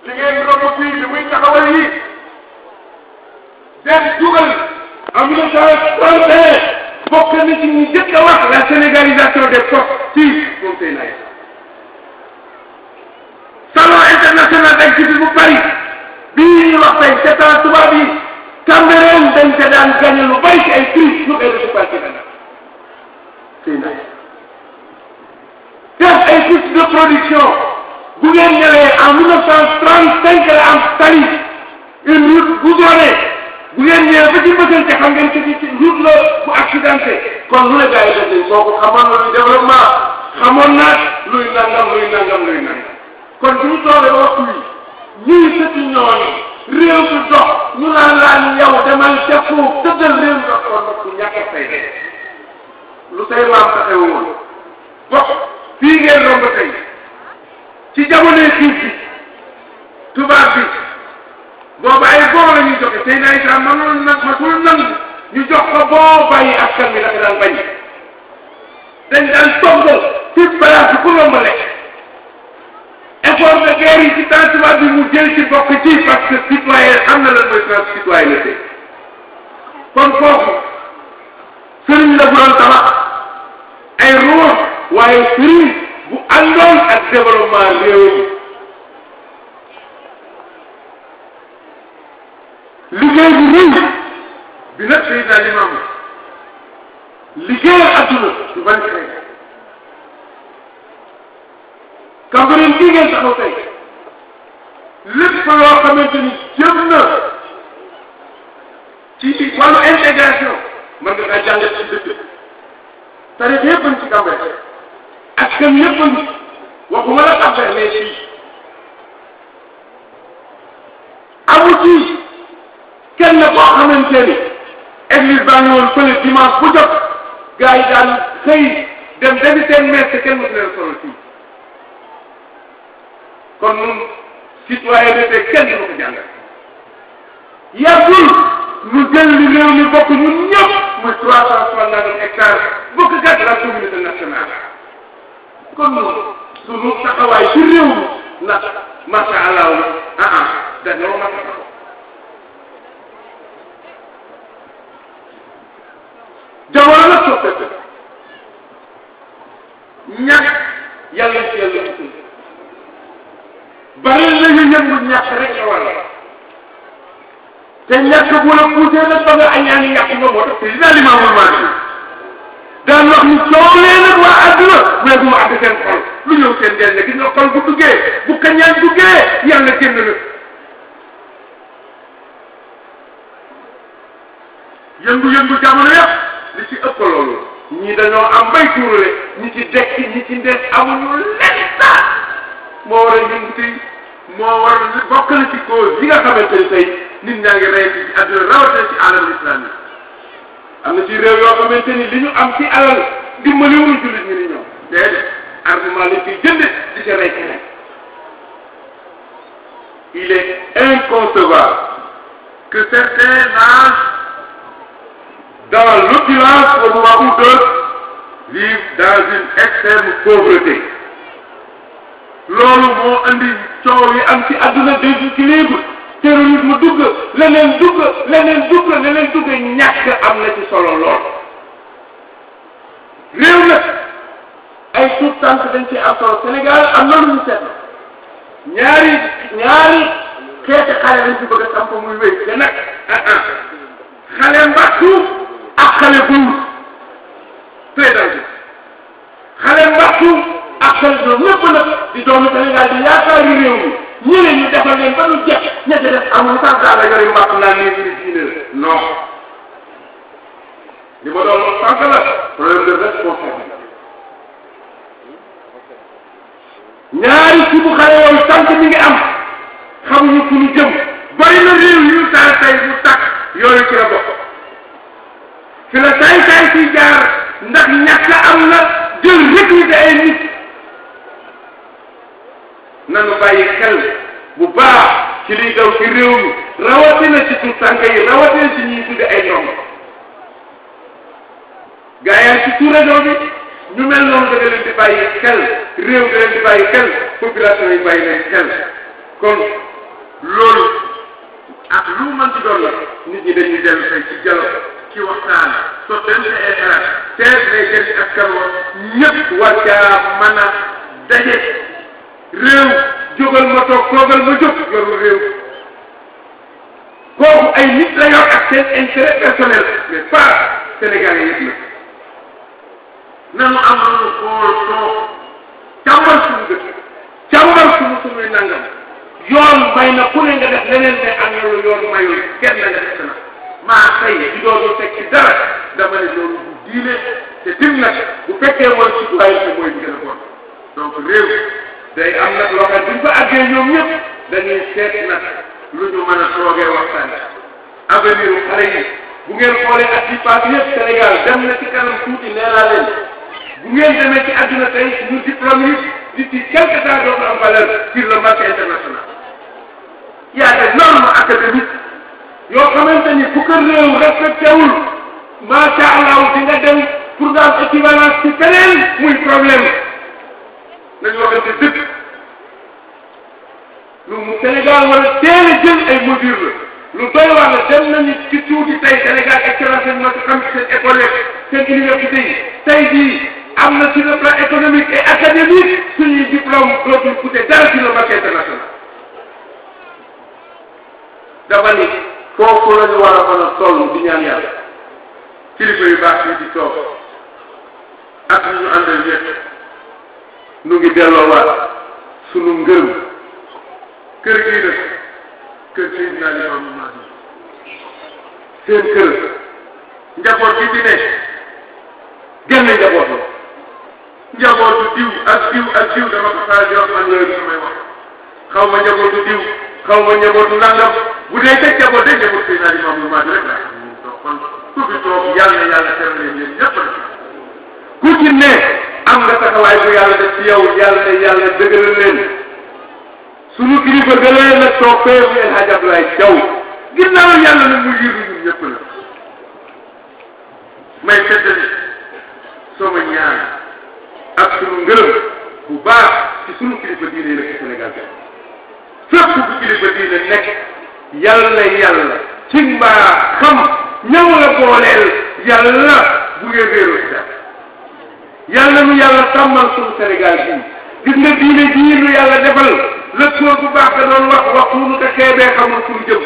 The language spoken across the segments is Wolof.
li ngeen romb fii li muy taxawal yi den dugal en 1931 bokk na ci ñu jëkk a wax la sénégalisation des postes ci moom tey naay salon international d'activité bu Paris bii ñu wax tey sept ans tubaab yi Cameroun dañ ko daan gagné lu bari ci ay prix ñu koy récupéré ci dana tey naay def ay coûts de production bu ngeen ñëwee en 1935 la am tali une route goudronnée bu ngeen ñëwee ba ci bësante xam ngeen ci route la bu accidenté kon lu la gars yi def boo ko xamoon na luy développement xamoon na luy nangam kon bu ñu toogee ba waxtu yi ñuy sëti ñooñu réew mi dox ñu naan yow demal ca foofu tëddal réew mi dox kon ku ñàkk a fay lu say maam taxewu woon bokk fii ngeen romb tey ci jamonoy xiif bi tubaab bi boobu ay boo la ñuy joxe tey na islam masul nangu ñu jox ko boo bàyyi askan bi dafa daan bañ dañ daan toggal ci place bi ku romb lekk effort de guerre yi ci temps tubaab bi mu jël ci bokk ci parce que citoyen xam na lan mooy trans citoyenneté kon kooku sëriñ la bu doon tabax ay ruux waaye sëriñ bu àndoon ak développement réew mi liggéey bu rëy bi nag Seydina Limaamu liggéeyal adduna du ban xëy Cambérène bii ngeen taxaw tey lépp loo xamante ni jëm na ci wàllu intégration mën nga kaa jàngat ci dëkk tarix yëpp ci Cambérène askan yëpp a ngi waxuma la affaire mais fii amu ci kenn koo xamante ni église baa ngi woon fële dimanche bu jot gars yi daan xëy dem defi seen messe kenn mësu leen solo fii kon ñun citoyenneté kenn du ko jàngal yàggul ñu jël li réew mi bokk ñun ñëpp muy 360 hectares bokk gàtt la communauté nationale kon sunu taxawaay ci réew mi nag macha allah dañoo mat a taxaw jamono la soppeeku ñàkk yàlla ci yàlla ci bari la ñu yëngu ñàkk rek la war te ñàkk bu la poussé nag ba nga añaani yàq nga moo tax président Limaamul Mahdi daan wax ni coolee nag waa àdduna mais bu ma àgg seen xol lu ñëw seen njëriñ gis nga xol bu duggee bu kañaan duggee yàlla génn na yëngu-yëngu jamono yëpp li ci ëpp loolu ñii dañoo am bay tuurale ñi ci dekk ñi ci ndees amuñu lenn sax moo war a yëngu tey moo war a bokk na ci cause yi nga xamante ni tey nit ñaa ngi rey ci àdduna rawatina ci alam islami am na ci réew yoo xamante ni li ñu am ci alal dimbali wuñu jullit ñi ni ñoom déedéet argument lañ koy jënd di ca rey keneen il est inconcevable que certains nagent dans l'opulence au moment où d'autres vivent dans une extrême pauvreté loolu moo andi coow yi am ci àdduna déséquilibre terrorisme dugg leneen dugg ñàkk am na ci solo lool réew nag ay tuut tànk dañ ci am solo Sénégal am na lu ñu seet ñaari xeeti xale lañ ci bëgg a samp muy wéy te nag xale mbattu ak xale buur très dangereux xale mbattu ak xale ñoom ñëpp nag di doomu Sénégal di yaakaari réew mi ñeneen ñu defal leen ba ñu jekk ña ca def amul sax daal la yore mbattu naan leen ñu diine la non li ma doon wax sànq la problème de responsabilité ñaari ci bu xale yooyu sant mi ngi am xamuñu fu ñu jëm bari na réew yu ñu taal tey bu tàkk yooyu ci la bokk fi la saay si jaar ndax ñàkk am na jël recruter ay nit nanu bàyyi xel bu baax ci liy daw ci réew mi rawatina ci suuf sànq yi rawatina ci ñuy tudde ay ndongo gaa yaa ci sous-région bi ñu mel noonu da nga leen di bàyyi xel réew da leen di bàyyi xel population yi bàyyi leen xel kon mën ci doon la nit ñi dañuy dellu tey ci dialogue ci waxtaan sottante ay xalaat seet lay jëriñ askan wa ñëpp war caa mën a daje réew jógal ma toog toogal ma jóg yorul réew kooku ay nit la yor ak seen intérêt personnel mais pas sénégalais yëpp la nanu am nañu xool toog càmbar suñu dëkk càmbar suñuy nangam yoon may na ku ne nga def leneen ne am na lu yoon mayul kenn nga def na maa tey di doon teg ci dara dama ne loolu bu diine te dim nag bu fekkee mooy citoyenneté mooy bi gën a bon donc réew day am nag loo xam buñ ko àggee ñoom ñëpp dañuy seet nag lu ñu mën a toogee waxtaan avenir u xale yi bu ngeen xoolee at yi passé yëpp Sénégal dem na ci kanam tuuti nee naa leen bu ngeen demee ci àdduna tey ñu diplôme yi d'ici quelque temps dootu am valeur sur le marché international y a des normes académiques yoo xamante ni bu ko réew respecté wul macha allah di nga dem pour nga am équivalence ci feneen muy problème nañu waxante dëgg lu mu Sénégal war a teel a jël ay mesures la lu doy waar la dem nañu ci tuuti tey Sénégal excellence ma xam seen école seen université yi tey jii am na sur le plan économique et académique suñuy diplôme dootul coûter dara sur le marché international dafa ni foofu la ñu war a mën a toll di ñaan yàlla kilifa yu baax yi di toog ak ñu àndal ñëpp nu ngi delloowaat sunu ngërëm kër gii nag kër Seydina Limaamu Mahdi seen kër njaboot gi ci ne genn njaboot la njabootu diw ak diw ak diw dama ko faral di wax man yooyu samay wax xaw ma njabootu diw xaw ma njabootu nangam bu dee teg njaboot day njaboot Seydina Limaamu Mahdi rek laa kon ku fi toog yàlla na yàlla teral leen yéen ñëpp la ku ci ne am nga taxawaay bu yàlla def ci yow yàlla na yàlla dëgëral leen sunu kilifa gëlee nag toog fee mu El Hadj Abdoulaye Thiaw ginnaaw yàlla na mu yiru ñun ñëpp la may feddali sama ñaan ak sunu ngërëm bu baax ci sunu kilifa diine yi nag ci Sénégal bi fépp bu kilifa diine nekk yàlla ci mbaa xam ñëw la booleel yàlla bu ngeen réeroo ci dara yàlla nu yàlla tàmmal sunu Sénégal bii gis nga diine jii nu yàlla defal la tóor bu baax da doon wax nu ko xeebee xamul fu mu jëm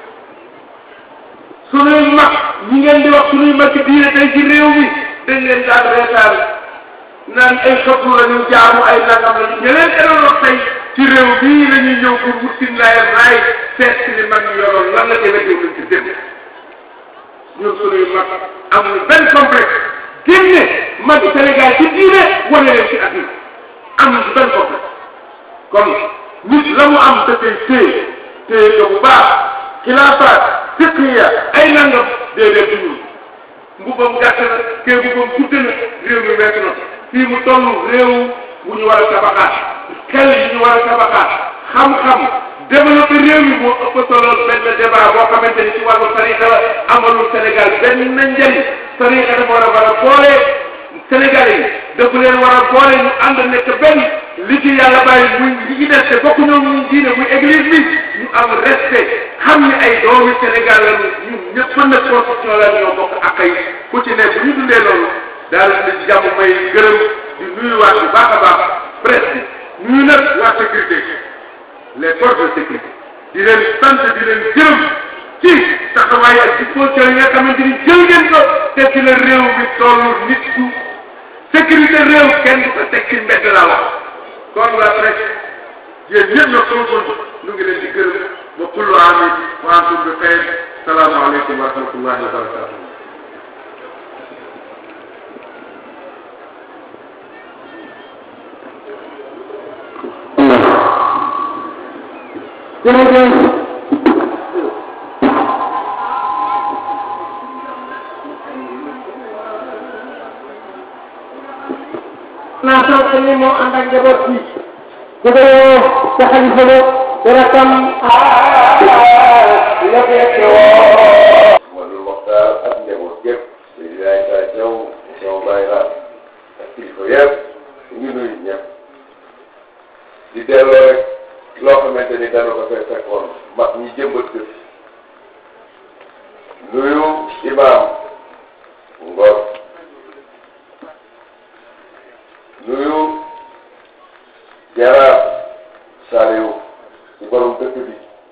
sunuy mag ñi ngeen di wax sunuy mag diine tey ci réew mi dañ leen daan reetaan naan ay xëppu la ñu jaamu ay nangam la ñu ñeneen doon wax tey ci réew bii la ñuy ñëw pour wut si laayam raay seet si li mag ñu yoroon lan la demee déw lañ ci dem ñun sunuy mag amuñu benn complexe génne mag Sénégal ci diine wane leen ci àdduna amuñu ci benn complexe kon nit la mu am dafay téye ko bu baax xilaafaat fiqhiya ay nangam déedéet du ñun mbubam gàtt na kee mbubam gudd na réew mi weesu na fii mu toll réew bu ñu war a tabaxaat xel yi ñu war a tabaxaat xam-xam développé réew mi moo ëpp solo benn débat boo xamante ni ci wàllu tariqa la amalul Sénégal benn njëriñ tariqa dafa war a boole Sénégal yi dafa leen war a boole ñu ànd nekk benn li ci yàlla bàyyi muy li ci des te bokk ñoom ñu diine muy église bi ñu am respect xam ni ay doomi Sénégal la ñun ñëpp na constitution la ñoo bokk ak ay ku ci ne bu ñu dundee loolu daal di ci jàmm may gërëm di nuyuwaat bu baax a baax presse bi nuyu nag waa sécurité les forces de sécurité di leen sant di leen gërëm ci taxawaay ak disposition yi nga xamante ni jël ngeen ko te ci la réew mi tollu nit ku sécurité réew kenn du ko teg ci mbedd la wax kon la presse yéen ñëpp nag soo ñu ngi leen di gërëm ba kullu amin wa antum bi xeyr salaamaaleykum wa rahmatullahi wa barakatuh naa sant ni moo ànd ak njaboot bi bu dee sa xalifa la dara tam la fekk woo Modou Mokhtar ak njaboot yëpp di laay saa jaw sama bàyyi la ak kilifa yëpp ñu nuyu ñëpp di delloo rek loo xamante ni dana ko fay fekkoon mag ñi jëmbat ko imam Ngor nuyu jaraaf Saliou ci borom dëkk bi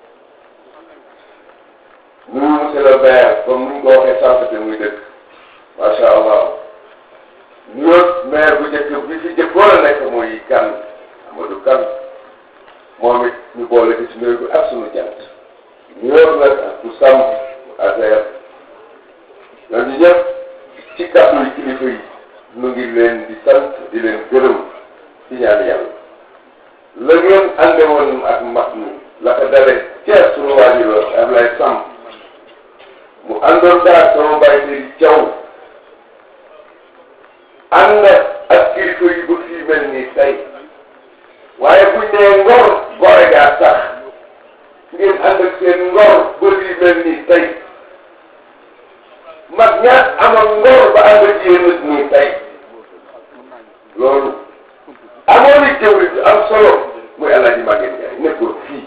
nuyu monsieur le maire comme ni ñu ko waxee sànq te muy dëkk macha allah nuyu maire bu njëkk bi fi jëkkoon a nekk muy kan Amadou Kane moom it ñu boole ci nuyu bi ak sunu jant nuyu nag ak ku sàmm affaire ñooñu ñëpp ci kàddu yi kilifa yi ñu ngi leen di sant di leen gërëm ci ñaan yàlla la ngeen ànde woon ak mag ñi la ko dalee ca sunu waajur Ablaye Samb mu àndoon daal sama bàyyi Seydi Thiaw ànd ak kilifa yi ba fii mel nii tey waaye buñ nee ngor gore gaa tax ngeen ànd ak seen ngor ba fii mel nii tey mag ñaat amoon ngor ba ànd ak yéen nit nii tey loolu amoon i jëwri bi am solo muy Alaaji Maguette Ndiaye nekkoon fii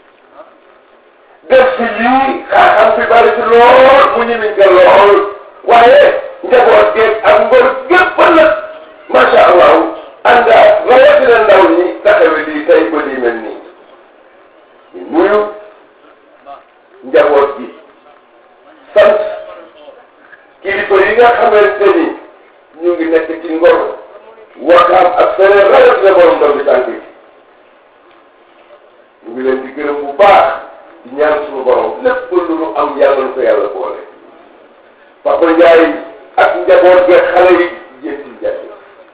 def fi lii xam fi bari ci lool mu ñu miñ ko lool waaye njaboot geeg ak ngor gépp nag macha allah ànd ak rawatina ndaw ñi taxawe lii tey ba lii mel nii ñu nuyu njaboot gi sant kilifa yi nga xamante ni ñu ngi nekk ci ngor Wakaam ak feneen rawatina borom doom bi tànk yi ñu ngi leen di gërëm bu baax di ñaan suñu borom lépp lu nu am yàlla na ko yàlla boole Papa Ndiaye ak njaboot ge xale yi jéem ci jaay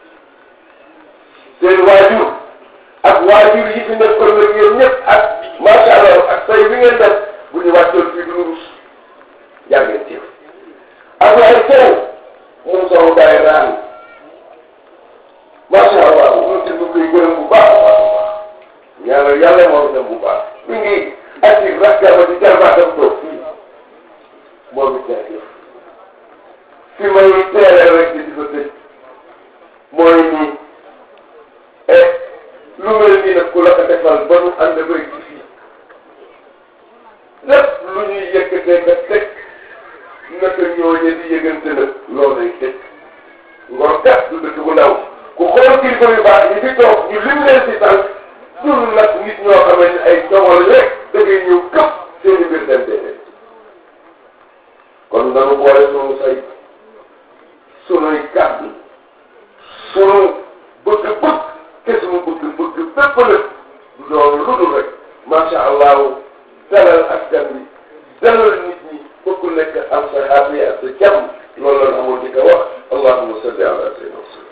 seen waajur ak waajur yi fi nekkoon nag yéen ñëpp ak macha allah ak say bi ngeen def bu ñu wàccoon fii du ñu rus jàngeen ci ak ay teew moom sama daay raan macha allah ñun ci ñu koy gërëm bu baax a baax a baax ñaanal yàlla moom itam bu baax mi ngi ati rakkama di jarbaatam toog fii moom it jaajëf fi may teelee rek di ko tëj mooy nii lu mel nii nag ku la ko defal ba nu ànd bay ci fii lépp lu ñuy yëkkatee ka teg naka ñooñu di yëgante nag loolay teg ngor kat du dëkk bu ndaw ku xool kilifa yu baax ñi fi toog ñu lim leen si tànk dul nag nit ñoo xamante ne ay dogal rek da ngay ñëw këpp seen i mbir dem déedéet kon nanu boole sunu say sunuy kàddu sunu bëgg-bëgg te sunu bëgg-bëgg bépp nag du doon lu dul rek macha allah dalal askan bi dalal nit ñi ba ku nekk am sa xaafiya ak sa jàmm loolu la amoon di ko wax allahumma salli ala sayyidina